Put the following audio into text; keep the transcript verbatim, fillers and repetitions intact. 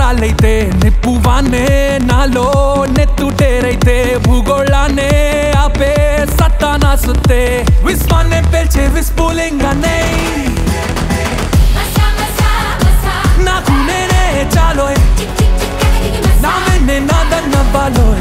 గాలైతే నిప్పువానే నాలో నెత్తుటేరైతే భూగోళాన్నే ఆపే సత్తా నా సుత్తే విశ్వాన్నే పేల్చే విస్ఫులింగానే నాకు నేనే చాలోయ్ నా వెన్నే నాదన్న బాలోయ్